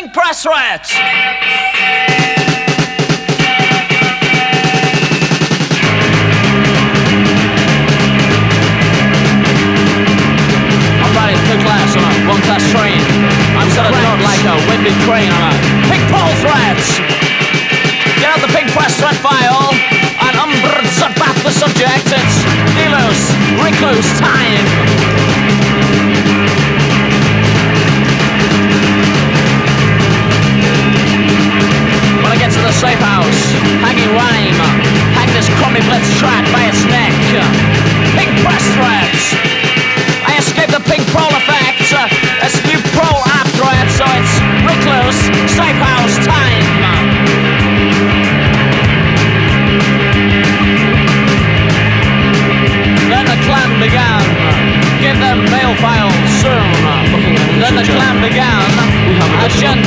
Pink Press Rats. I'm riding third class on a one-class train. I'm sort of not like a winded crane on a pink pole threads. Get out the Pink Press Thread file and about the subject. It's Delos, Recluse time. When I get to the safe house, hanging rhyme, hang this crummy blitz track by its neck. Pink Press Threads. I escape the pink prole effect. It's new prole app thread, so it's Recluse, safe house time. Then the clan began. Give them mail files soon. Then the clan began. Agenda